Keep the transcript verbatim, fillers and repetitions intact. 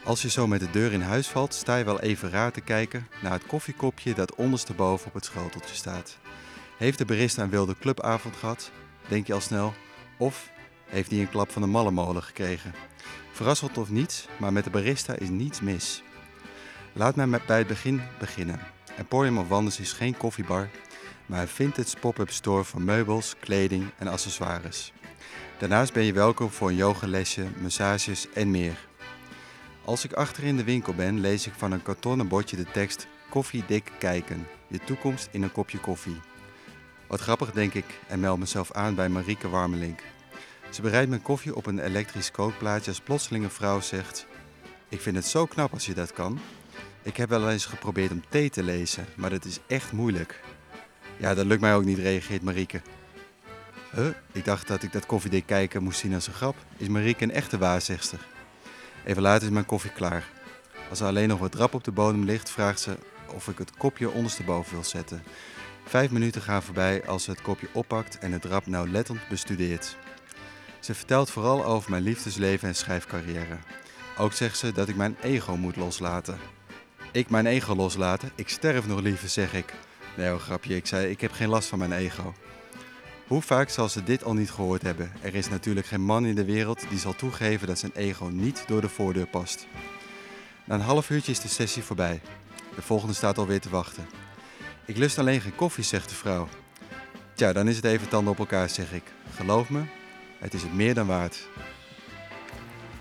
Als je zo met de deur in huis valt, sta je wel even raar te kijken naar het koffiekopje dat ondersteboven op het schoteltje staat. Heeft de barista een wilde clubavond gehad? Denk je al snel. Of heeft hij een klap van de mallemolen gekregen? Verrassend of niet, maar met de barista is niets mis. Laat mij met bij het begin beginnen. Emporium of Wanders is geen koffiebar, maar een vintage pop-up store voor meubels, kleding en accessoires. Daarnaast ben je welkom voor een yogalesje, massages en meer. Als ik achterin de winkel ben, lees ik van een kartonnen bordje de tekst koffiedik kijken. Je toekomst in een kopje koffie. Wat grappig, denk ik, en meld mezelf aan bij Marieke Warmelink. Ze bereidt mijn koffie op een elektrisch kookplaatje als plotseling een vrouw zegt: ik vind het zo knap als je dat kan. Ik heb wel eens geprobeerd om thee te lezen, maar dat is echt moeilijk. Ja, dat lukt mij ook niet, reageert Marieke. Huh? Ik dacht dat ik dat koffiedik kijken moest zien als een grap. Is Marieke een echte waarzegster? Even later is mijn koffie klaar. Als er alleen nog wat drap op de bodem ligt, vraagt ze of ik het kopje ondersteboven wil zetten. Vijf minuten gaan voorbij als ze het kopje oppakt en het drap nauwlettend bestudeert. Ze vertelt vooral over mijn liefdesleven en schrijfcarrière. Ook zegt ze dat ik mijn ego moet loslaten. Ik mijn ego loslaten? Ik sterf nog liever, zeg ik. Nee hoor, grapje, ik zei ik heb geen last van mijn ego. Hoe vaak zal ze dit al niet gehoord hebben? Er is natuurlijk geen man in de wereld die zal toegeven dat zijn ego niet door de voordeur past. Na een half uurtje is de sessie voorbij. De volgende staat alweer te wachten. Ik lust alleen geen koffie, zegt de vrouw. Tja, dan is het even tanden op elkaar, zeg ik. Geloof me, het is het meer dan waard.